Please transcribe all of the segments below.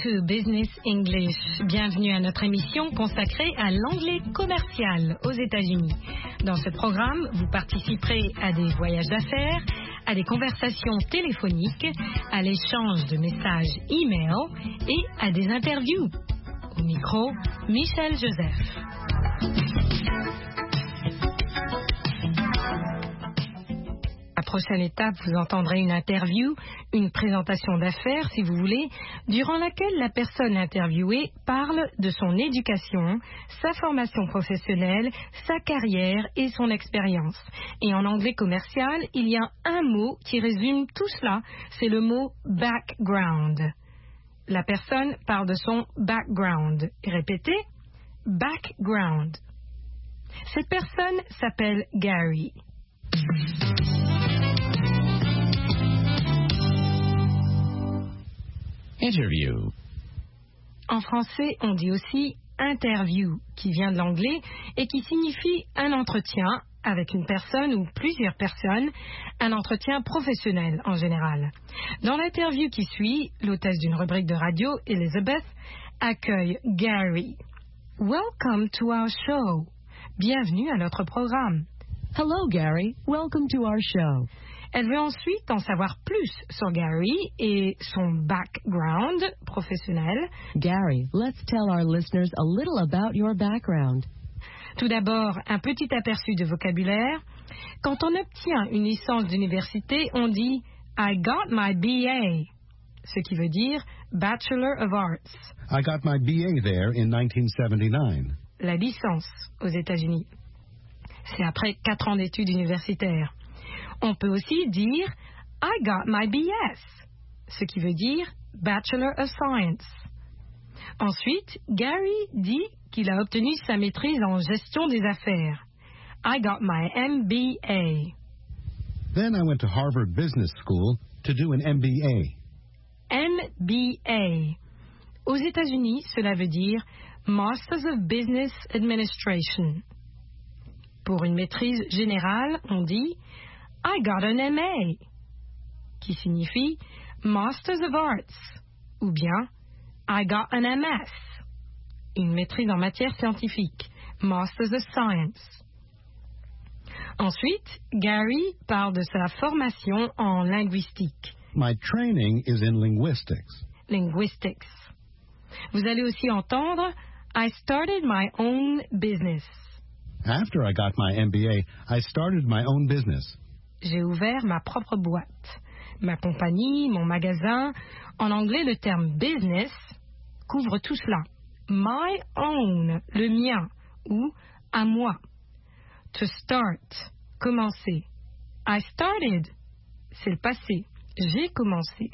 to Business English. Bienvenue à notre émission consacrée à l'anglais commercial aux États-Unis. Dans ce programme, vous participerez à des voyages d'affaires, à des conversations téléphoniques, à l'échange de messages e-mail et à des interviews. Au micro, Michel Joseph. À la prochaine étape, vous entendrez une interview, une présentation d'affaires, si vous voulez, durant laquelle la personne interviewée parle de son éducation, sa formation professionnelle, sa carrière et son expérience. Et en anglais commercial, il y a un mot qui résume tout cela, c'est le mot background. La personne parle de son background. Répétez, background. Cette personne s'appelle Gary. Interview. En français, on dit aussi interview, qui vient de l'anglais et qui signifie un entretien avec une personne ou plusieurs personnes, un entretien professionnel en général. Dans l'interview qui suit, l'hôtesse d'une rubrique de radio, Elizabeth, accueille Gary. Welcome to our show. Bienvenue à notre programme. Hello, Gary. Welcome to our show. Elle veut ensuite en savoir plus sur Gary et son background professionnel. Gary, let's tell our listeners a little about your background. Tout d'abord, un petit aperçu de vocabulaire. Quand on obtient une licence d'université, on dit « I got my BA », ce qui veut dire « Bachelor of Arts ». I got my BA there in 1979. La licence aux États-Unis. C'est après 4 ans d'études universitaires. On peut aussi dire « I got my BS », ce qui veut dire « Bachelor of Science ». Ensuite, Gary dit qu'il a obtenu sa maîtrise en gestion des affaires. « I got my MBA ». Then I went to Harvard Business School to do an MBA. MBA. Aux États-Unis, cela veut dire « Masters of Business Administration ». Pour une maîtrise générale, on dit « I got an MA », qui signifie Masters of Arts, ou bien I got an MS, une maîtrise en matière scientifique, Masters of Science. Ensuite, Gary parle de sa formation en linguistique. My training is in linguistics. Linguistics. Vous allez aussi entendre I started my own business. After I got my MBA, I started my own business. J'ai ouvert ma propre boîte, ma compagnie, mon magasin. En anglais, le terme business couvre tout cela. My own, le mien, ou à moi. To start, commencer. I started, c'est le passé. J'ai commencé.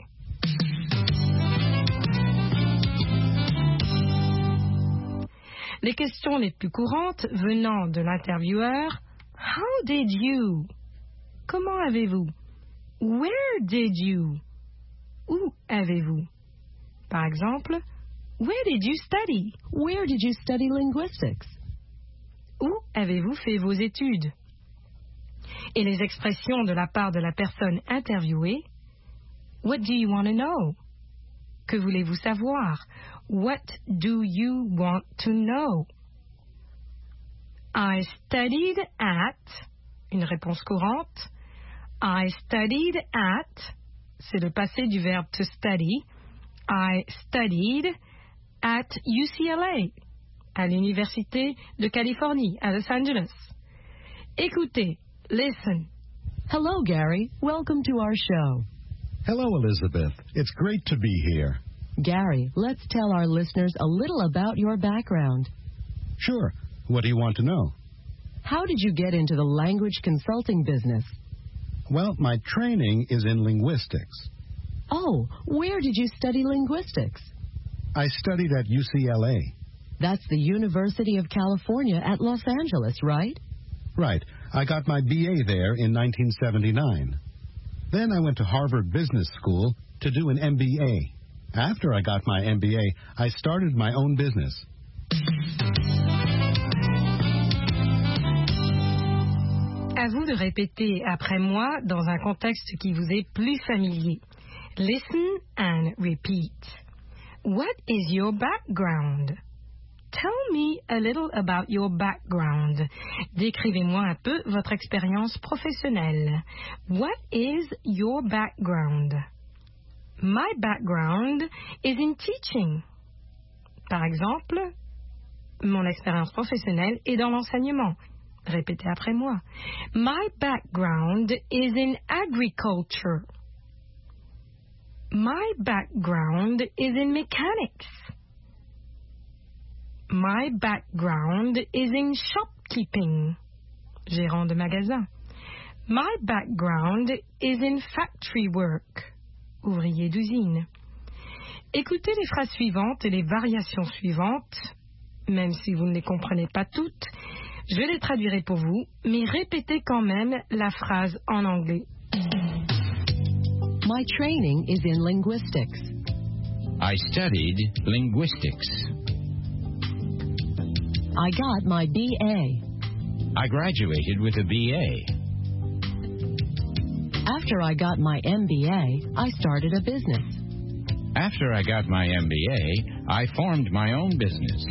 Les questions les plus courantes venant de l'intervieweur, How did you? Comment avez-vous? Where did you? Où avez-vous? Par exemple, Where did you study? Where did you study linguistics? Où avez-vous fait vos études? Et les expressions de la part de la personne interviewée, What do you want to know? Que voulez-vous savoir? What do you want to know? I studied at, une réponse courante. I studied at, c'est le passé du verbe to study. I studied at UCLA, à l'Université de Californie, à Los Angeles. Écoutez, listen. Hello, Gary. Welcome to our show. Hello, Elizabeth. It's great to be here. Gary, let's tell our listeners a little about your background. Sure. What do you want to know? How did you get into the language consulting business? Well, my training is in linguistics. Oh, where did you study linguistics? I studied at UCLA. That's the University of California at Los Angeles, right? Right. I got my BA there in 1979. Then I went to Harvard Business School to do an MBA. After I got my MBA, I started my own business. À vous de répéter après moi dans un contexte qui vous est plus familier. Listen and repeat. What is your background? Tell me a little about your background. Décrivez-moi un peu votre expérience professionnelle. What is your background? My background is in teaching. Par exemple, mon expérience professionnelle est dans l'enseignement. Répétez après moi. My background is in agriculture. My background is in mechanics. My background is in shopkeeping. Gérant de magasin. My background is in factory work. Ouvrier d'usine. Écoutez les phrases suivantes et les variations suivantes. Même si vous ne les comprenez pas toutes, je les traduirai pour vous, mais répétez quand même la phrase en anglais. My training is in linguistics. I studied linguistics. I got my BA. I graduated with a BA. After I got my MBA, I started a business. After I got my MBA, I formed my own business.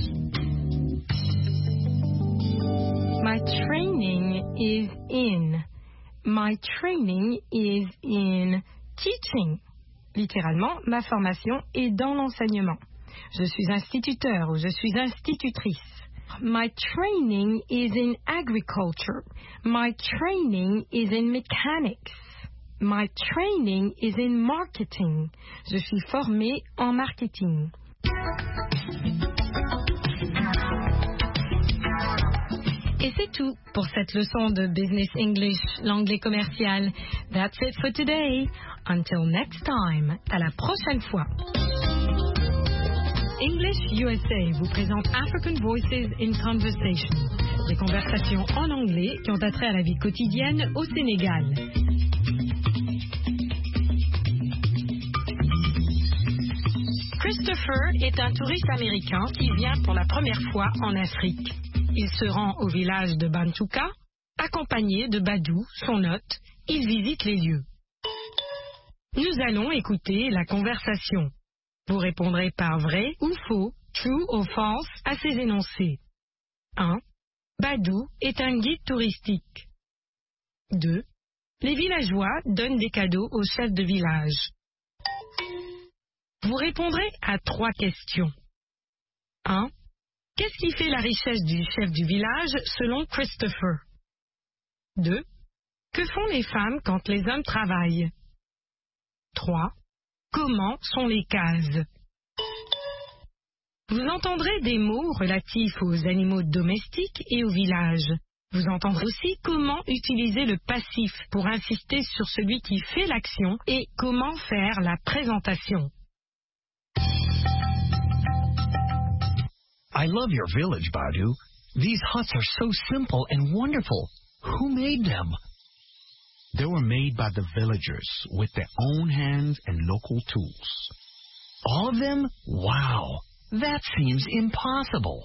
My training is in. My training is in teaching. Littéralement, ma formation est dans l'enseignement. Je suis instituteur ou je suis institutrice. My training is in agriculture. My training is in mechanics. My training is in marketing. Je suis formée en marketing. Et c'est tout pour cette leçon de Business English, l'anglais commercial. That's it for today. Until next time. À la prochaine fois. English USA vous présente African Voices in Conversation. Des conversations en anglais qui ont attrait à la vie quotidienne au Sénégal. Christopher est un touriste américain qui vient pour la première fois en Afrique. Il se rend au village de Bantouka, accompagné de Badou, son hôte. Il visite les lieux. Nous allons écouter la conversation. Vous répondrez par vrai ou faux, true ou false, à ces énoncés. 1. Badou est un guide touristique. 2. Les villageois donnent des cadeaux au chef de village. Vous répondrez à 3 questions. 1. Qu'est-ce qui fait la richesse du chef du village selon Christopher? 2. Que font les femmes quand les hommes travaillent? 3. Comment sont les cases? Vous entendrez des mots relatifs aux animaux domestiques et au village. Vous entendrez aussi comment utiliser le passif pour insister sur celui qui fait l'action et comment faire la présentation. I love your village, Badu. These huts are so simple and wonderful. Who made them? They were made by the villagers with their own hands and local tools. All of them? Wow. That seems impossible.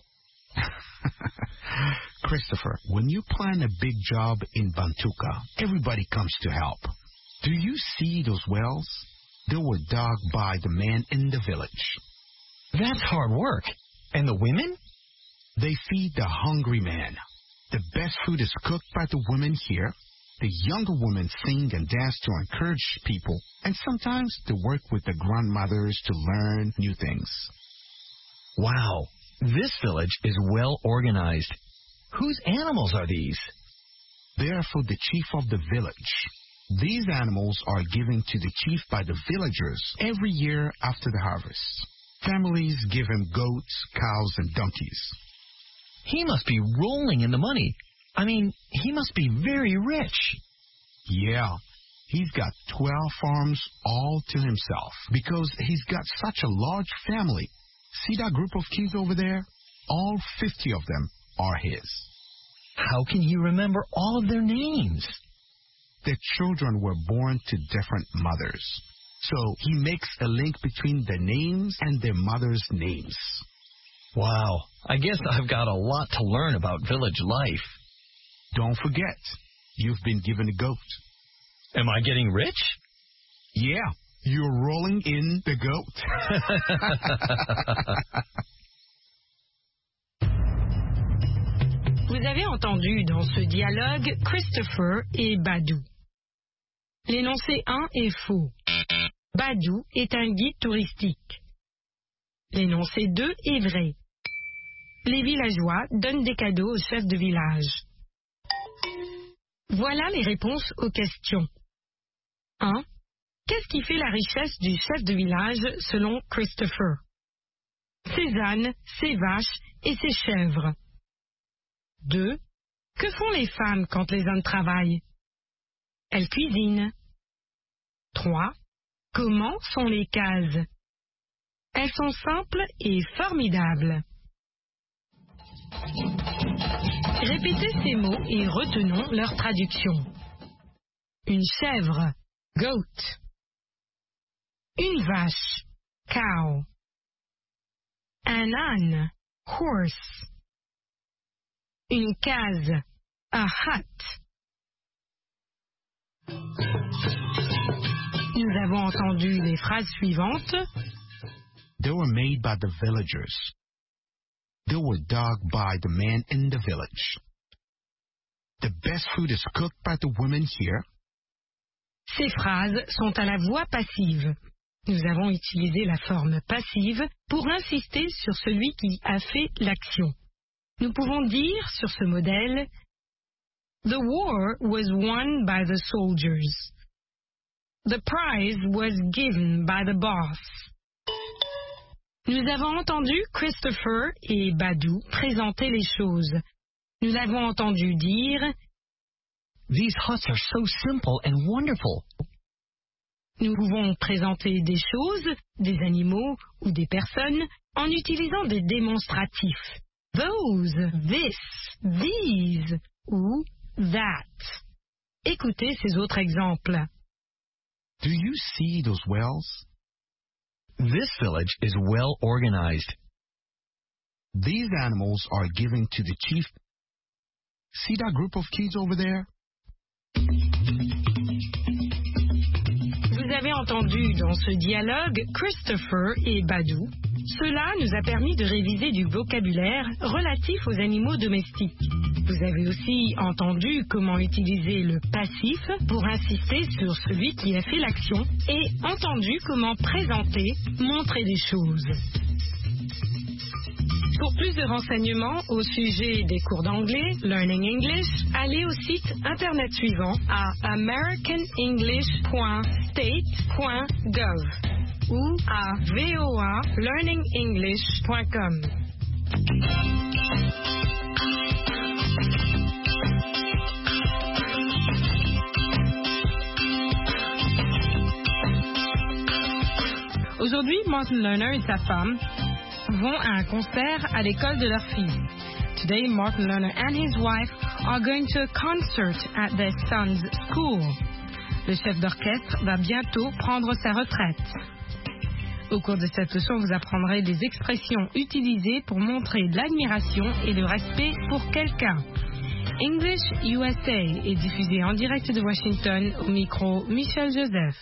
Christopher, when you plan a big job in Bantuka, everybody comes to help. Do you see those wells? They were dug by the men in the village. That's hard work. And the women? They feed the hungry man. The best food is cooked by the women here. The younger women sing and dance to encourage people, and sometimes they work with the grandmothers to learn new things. Wow, this village is well organized. Whose animals are these? They are for the chief of the village. These animals are given to the chief by the villagers every year after the harvest. Families give him goats, cows, and donkeys. He must be rolling in the money. I mean, he must be very rich. Yeah, he's got 12 farms all to himself because he's got such a large family. See that group of kids over there? All 50 of them are his. How can he remember all of their names? Their children were born to different mothers. So he makes a link between the names and their mothers' names. Wow, I guess I've got a lot to learn about village life. Don't forget, you've been given a goat. Am I getting rich? Yeah, You're rolling in the goat. Vous avez entendu dans ce dialogue Christopher et Badou. L'énoncé 1 est faux. Badou est un guide touristique. L'énoncé 2 est vrai. Les villageois donnent des cadeaux au chef de village. Voilà les réponses aux questions. 1. Qu'est-ce qui fait la richesse du chef de village selon Christopher? Ses ânes, ses vaches et ses chèvres. 2. Que font les femmes quand les hommes travaillent? Elles cuisinent. 3. Comment sont les cases? Elles sont simples et formidables. Répétez ces mots et retenons leur traduction. Une chèvre, goat. Une vache, cow. Un âne, horse. Une case, a hut. Nous avons entendu les phrases suivantes. They were made by the villagers. They were dug by the men in the village. The best food is cooked by the women here. Ces phrases sont à la voix passive. Nous avons utilisé la forme passive pour insister sur celui qui a fait l'action. Nous pouvons dire sur ce modèle The war was won by the soldiers. The prize was given by the boss. Nous avons entendu Christopher et Badou présenter les choses. Nous l'avons entendu dire These huts are so simple and wonderful. Nous pouvons présenter des choses, des animaux ou des personnes en utilisant des démonstratifs. Those, this, these ou that. Écoutez ces autres exemples. Do you see those wells? This village is well organized. These animals are given to the chief. See that group of kids over there? Vous avez entendu dans ce dialogue Christopher et Badou. Cela nous a permis de réviser du vocabulaire relatif aux animaux domestiques. Vous avez aussi entendu comment utiliser le passif pour insister sur celui qui a fait l'action et entendu comment présenter, montrer des choses. Pour plus de renseignements au sujet des cours d'anglais, Learning English, allez au site internet suivant à americanenglish.state.gov ou à voalearningenglish.com. Aujourd'hui, Martin Lerner et sa femme vont à un concert à l'école de leur fille. Today, Martin Lerner and his wife are going to a concert at their son's school. Le chef d'orchestre va bientôt prendre sa retraite. Au cours de cette leçon, vous apprendrez des expressions utilisées pour montrer l'admiration et le respect pour quelqu'un. English USA est diffusé en direct de Washington au micro Michel Joseph.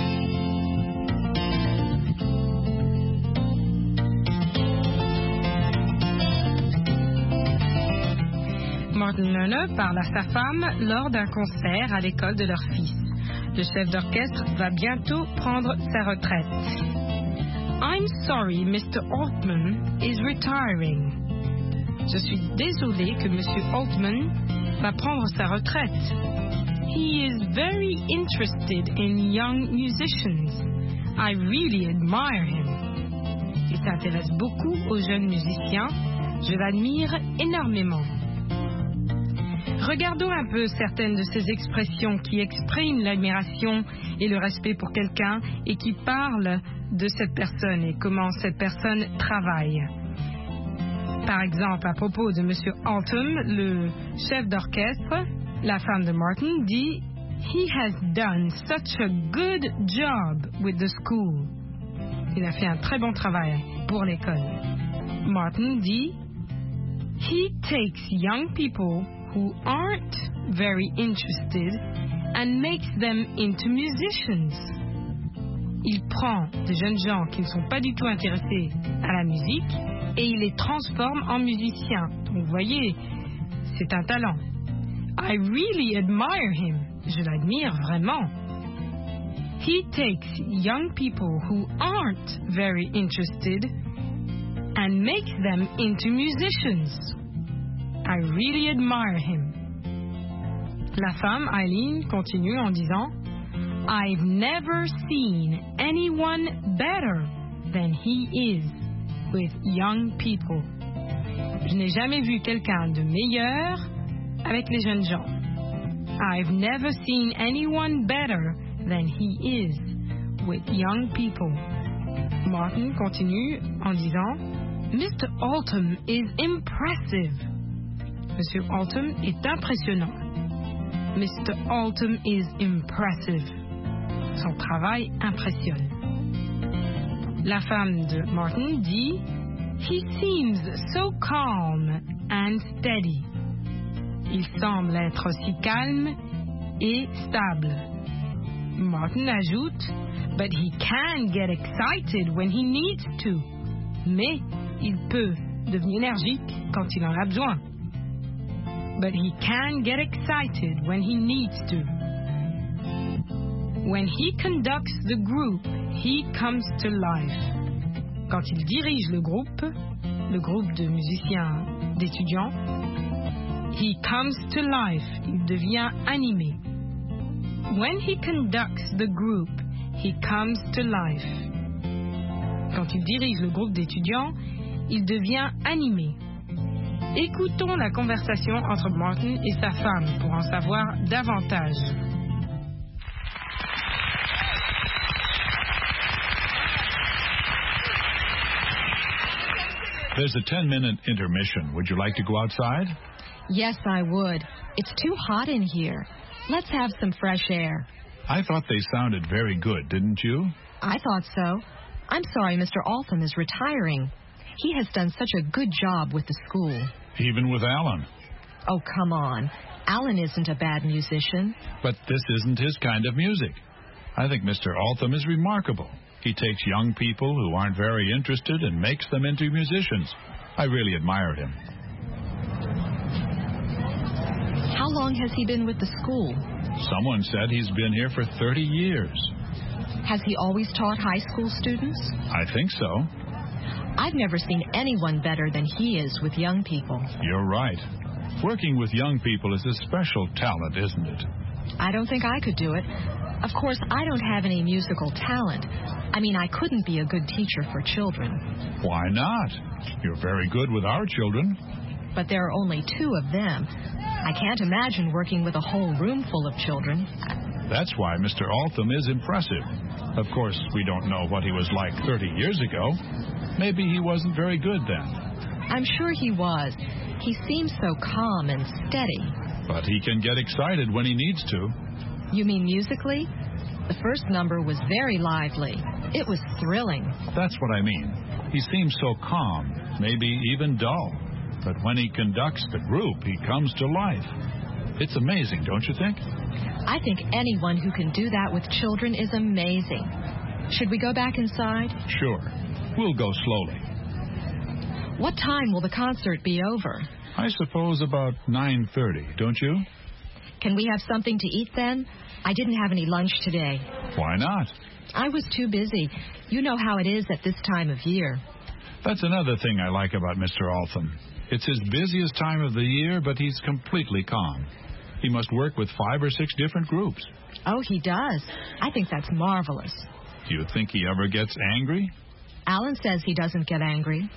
Martin Lerner parle à sa femme lors d'un concert à l'école de leur fils. Le chef d'orchestre va bientôt prendre sa retraite. I'm sorry, Mr. Altman is retiring. Je suis désolé que Monsieur Altman va prendre sa retraite. He is very interested in young musicians. I really admire him. Il s'intéresse beaucoup aux jeunes musiciens. Je l'admire énormément. Regardons un peu certaines de ces expressions qui expriment l'admiration et le respect pour quelqu'un et qui parlent de cette personne et comment cette personne travaille. Par exemple, à propos de M. Altham, le chef d'orchestre, la femme de Martin dit « He has done such a good job with the school ». Il a fait un très bon travail pour l'école. Martin dit « He takes young people who aren't very interested and makes them into musicians ». Il prend des jeunes gens qui ne sont pas du tout intéressés à la musique et il les transforme en musiciens. Donc vous voyez, c'est un talent. I really admire him. Je l'admire vraiment. He takes young people who aren't very interested and makes them into musicians. I really admire him. La femme, Eileen, continue en disant I've never seen anyone better than he is with young people. Je n'ai jamais vu quelqu'un de meilleur avec les jeunes gens. I've never seen anyone better than he is with young people. Martin continue en disant Mr. Altham is impressive. Monsieur Altham est impressionnant. Mr. Altham is impressive. Son travail impressionne. La femme de Martin dit He seems so calm and steady. Il semble être aussi calme et stable. Martin ajoute But he can get excited when he needs to. Mais il peut devenir énergique quand il en a besoin. But he can get excited when he needs to. When he conducts the group, he comes to life. Quand il dirige le groupe de musiciens, d'étudiants, he comes to life, il devient animé. When he conducts the group, he comes to life. Quand il dirige le groupe d'étudiants, il devient animé. Écoutons la conversation entre Martin et sa femme pour en savoir davantage. There's a 10-minute intermission. Would you like to go outside? Yes, I would. It's too hot in here. Let's have some fresh air. I thought they sounded very good, didn't you? I thought so. I'm sorry Mr. Altham is retiring. He has done such a good job with the school. Even with Alan. Oh, come on. Alan isn't a bad musician. But this isn't his kind of music. I think Mr. Altham is remarkable. He takes young people who aren't very interested and makes them into musicians. I really admire him. How long has he been with the school? Someone said he's been here for 30 years. Has he always taught high school students? I think so. I've never seen anyone better than he is with young people. You're right. Working with young people is a special talent, isn't it? I don't think I could do it. Of course, I don't have any musical talent. I mean, I couldn't be a good teacher for children. Why not? You're very good with our children. But there are only 2 of them. I can't imagine working with a whole room full of children. That's why Mr. Altham is impressive. Of course, we don't know what he was like 30 years ago. Maybe he wasn't very good then. I'm sure he was. He seems so calm and steady. But he can get excited when he needs to. You mean musically? The first number was very lively. It was thrilling. That's what I mean. He seems so calm, maybe even dull. But when he conducts the group, he comes to life. It's amazing, don't you think? I think anyone who can do that with children is amazing. Should we go back inside? Sure. We'll go slowly. What time will the concert be over? I suppose about 9:30, don't you? Can we have something to eat then? I didn't have any lunch today. Why not? I was too busy. You know how it is at this time of year. That's another thing I like about Mr. Altham. It's his busiest time of the year, but he's completely calm. He must work with 5 or 6 different groups. Oh, he does. I think that's marvelous. Do you think he ever gets angry? Alan says he doesn't get angry.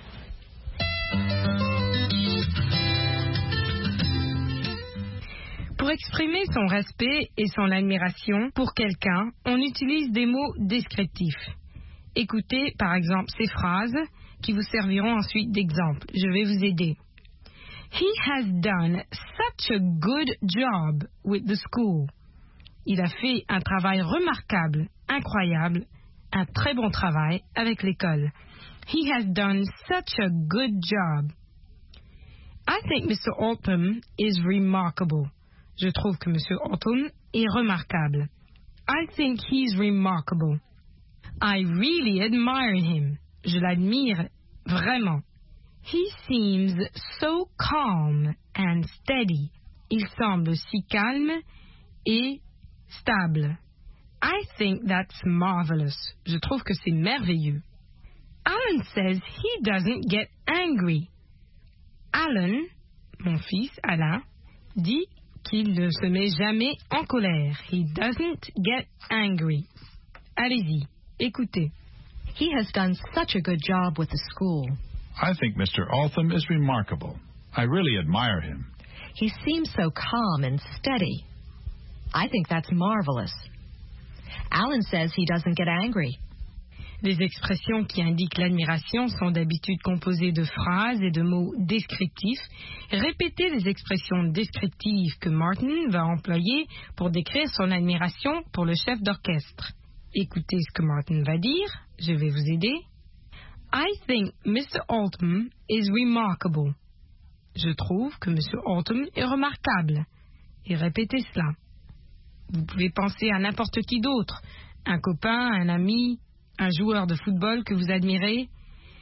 Pour exprimer son respect et son admiration pour quelqu'un, on utilise des mots descriptifs. Écoutez par exemple ces phrases qui vous serviront ensuite d'exemple. Je vais vous aider. He has done such a good job with the school. Il a fait un travail remarquable, incroyable, un très bon travail avec l'école. He has done such a good job. I think Mr. Altham is remarkable. Je trouve que M. Altham est remarquable. I think he's remarkable. I really admire him. Je l'admire vraiment. He seems so calm and steady. Il semble si calme et stable. I think that's marvelous. Je trouve que c'est merveilleux. Alan says he doesn't get angry. Alan, mon fils Alain, dit qu'il ne se met jamais en colère. He doesn't get angry. Allez-y, écoutez. He has done such a good job with the school. I think Mr. Altham is remarkable. I really admire him. He seems so calm and steady. I think that's marvelous. Alan says he doesn't get angry. Les expressions qui indiquent l'admiration sont d'habitude composées de phrases et de mots descriptifs. Répétez les expressions descriptives que Martin va employer pour décrire son admiration pour le chef d'orchestre. Écoutez ce que Martin va dire. Je vais vous aider. I think Mr. Altham is remarkable. Je trouve que M. Altham est remarquable. Et répétez cela. Vous pouvez penser à n'importe qui d'autre. Un copain, un ami, un joueur de football que vous admirez.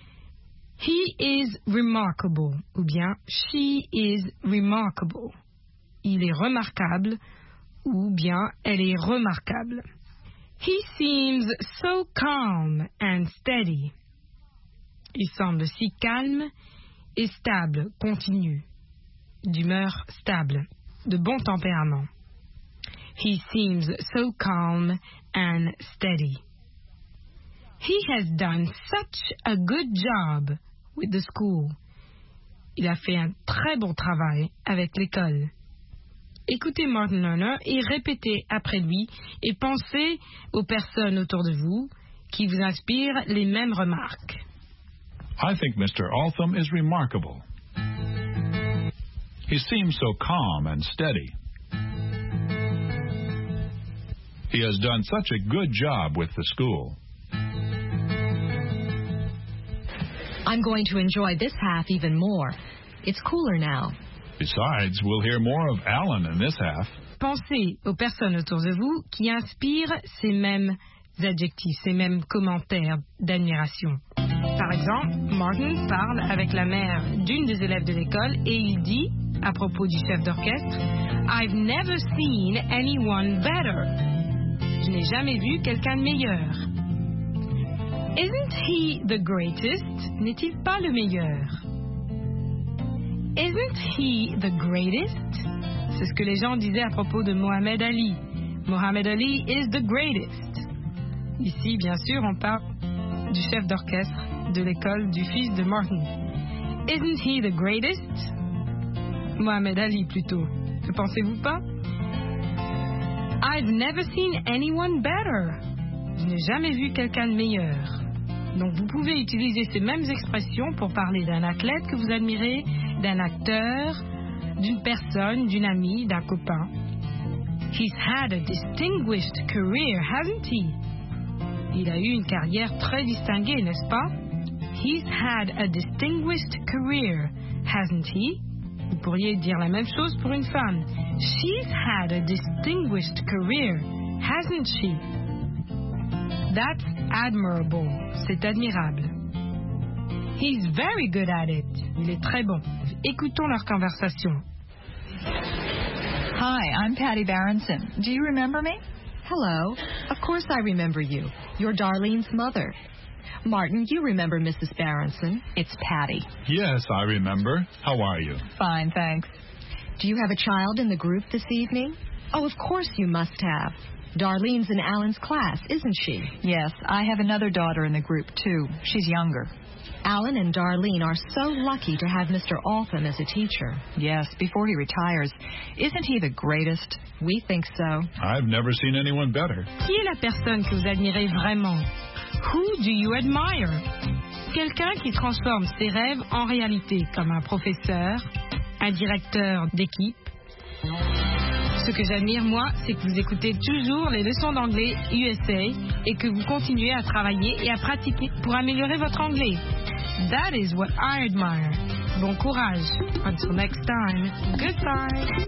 He is remarkable. Ou bien she is remarkable. Il est remarquable. Ou bien elle est remarquable. He seems so calm and steady. Il semble si calme et stable, continu, d'humeur stable, de bon tempérament. He seems so calm and steady. He has done such a good job with the school. Il a fait un très bon travail avec l'école. Écoutez Martin Lerner et répétez après lui et pensez aux personnes autour de vous qui vous inspirent les mêmes remarques. I think Mr. Altham is remarkable. He seems so calm and steady. He has done such a good job with the school. I'm going to enjoy this half even more. It's cooler now. Besides, we'll hear more of Alan in this half. Pensez aux personnes autour de vous qui inspirent ces mêmes adjectifs, ces mêmes commentaires d'admiration. Par exemple, Martin parle avec la mère d'une des élèves de l'école et il dit, à propos du chef d'orchestre, I've never seen anyone better. Je n'ai jamais vu quelqu'un de meilleur. Isn't he the greatest? N'est-il pas le meilleur? Isn't he the greatest? C'est ce que les gens disaient à propos de Mohamed Ali. Mohamed Ali is the greatest. Ici, bien sûr, on parle du chef d'orchestre de l'école du fils de Martin. Isn't he the greatest? Mohamed Ali, plutôt. Ne pensez-vous pas? I've never seen anyone better. Je n'ai jamais vu quelqu'un de meilleur. Donc, vous pouvez utiliser ces mêmes expressions pour parler d'un athlète que vous admirez, d'un acteur, d'une personne, d'une amie, d'un copain. He's had a distinguished career, hasn't he? Il a eu une carrière très distinguée, n'est-ce pas? He's had a distinguished career, hasn't he? Vous pourriez dire la même chose pour une femme. She's had a distinguished career, hasn't she? That's admirable. C'est admirable. He's very good at it. Il est très bon. Écoutons leur conversation. Hi, I'm Patty Berenson. Do you remember me? Hello. Of course I remember you. You're Darlene's mother. Martin, you remember Mrs. Berenson. It's Patty. Yes, I remember. How are you? Fine, thanks. Do you have a child in the group this evening? Oh, of course you must have. Darlene's in Alan's class, isn't she? Yes, I have another daughter in the group, too. She's younger. Alan and Darlene are so lucky to have Mr. Altham as a teacher. Yes, before he retires. Isn't he the greatest? We think so. I've never seen anyone better. Qui est la personne que vous admirez vraiment? Who do you admire? Quelqu'un qui transforme ses rêves en réalité, comme un professeur, un directeur d'équipe. Ce que j'admire, moi, c'est que vous écoutez toujours les leçons d'anglais USA et que vous continuez à travailler et à pratiquer pour améliorer votre anglais. That is what I admire. Bon courage. Until next time. Goodbye.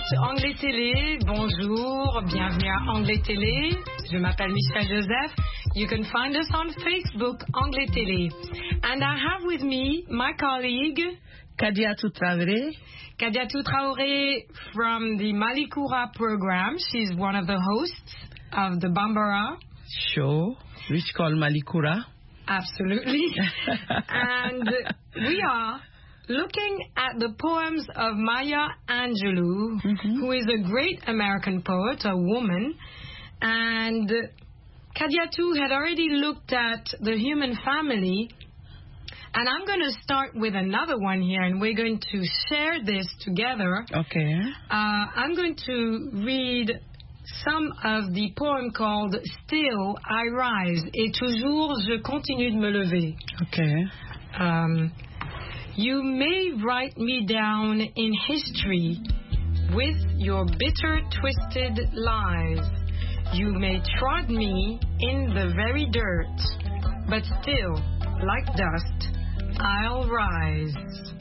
to Anglais Télé. Bonjour, bienvenue à Anglais Télé. Je m'appelle Michelle Joseph. You can find us on Facebook, Anglais Télé. And I have with me my colleague, Kadiatou Traoré. Kadiatou Traoré from the Malikoura program. She's one of the hosts of the Bambara show, which called Malikoura. Absolutely. And we are looking at the poems of Maya Angelou, who is a great American poet, a woman. And Kadiatou had already looked at the human family. And I'm going to start with another one here, and we're going to share this together. Okay. I'm going to read some of the poem called Still I Rise, et toujours je continue de me lever. Okay. You may write me down in history with your bitter, twisted lies. You may trod me in the very dirt, but still, like dust, I'll rise.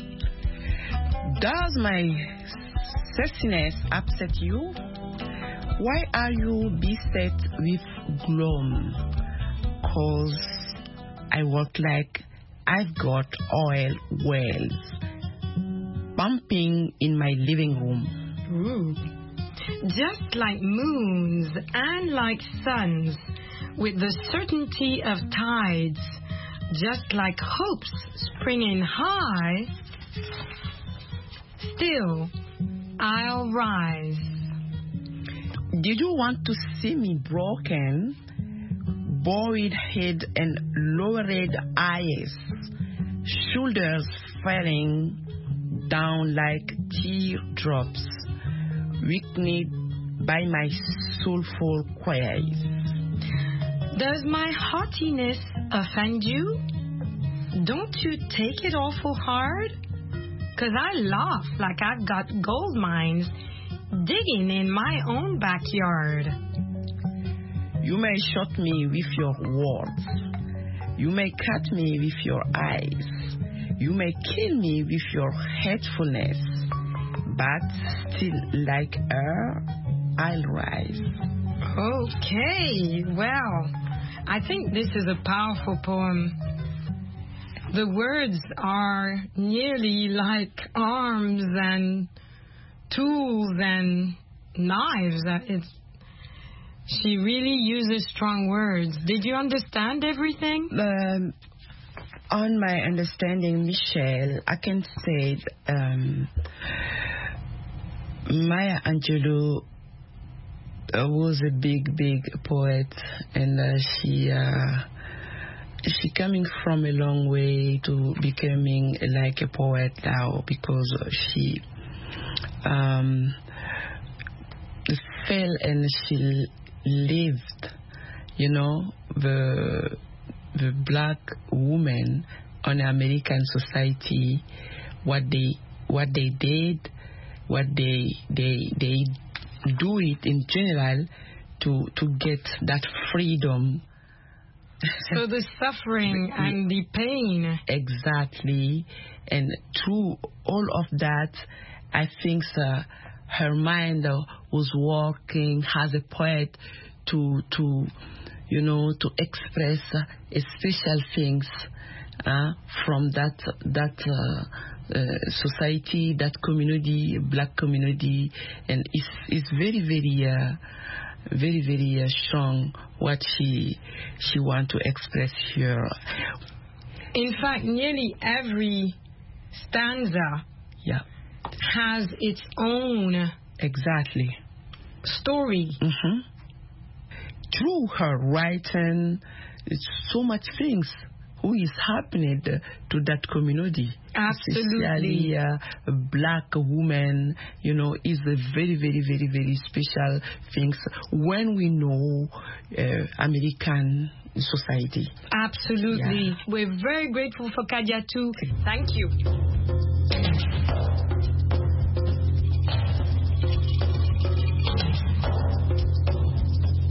Does my sassiness upset you? Why are you beset with gloom? 'Cause I work like I've got oil wells pumping in my living room. Ooh. Just like moons and like suns, with the certainty of tides, just like hopes springing high, still I'll rise. Did you want to see me broken, bowed head and lowered eyes, shoulders falling down like teardrops, weakened by my soulful cries? Does my haughtiness offend you? Don't you take it awful hard? 'Cause I laugh like I've got gold mines digging in my own backyard. You may shoot me with your words. You may cut me with your eyes. You may kill me with your hatefulness. But still, like her, I'll rise. Okay, well, I think this is a powerful poem. The words are nearly like arms and tools and knives. She really uses strong words. Did you understand everything? On my understanding, Michelle, I can say Maya Angelou was a big poet, and she coming from a long way to becoming like a poet now, because she fell and she lived, the black woman on American society, what they did, what they do it in general to get that freedom. So the suffering and the pain. Exactly. And through all of that, I think her mind was working as a poet to express special things from that society, that community, black community, and it's very, very strong what she want to express here. In fact, nearly every stanza has its own story. Mm-hmm. Through her writing, it's so much things who is happening to that community. Absolutely. Especially a black woman, is a very, very, very, very special things when we know American society. Absolutely. Yeah. We're very grateful for Kadiatou. Thank you.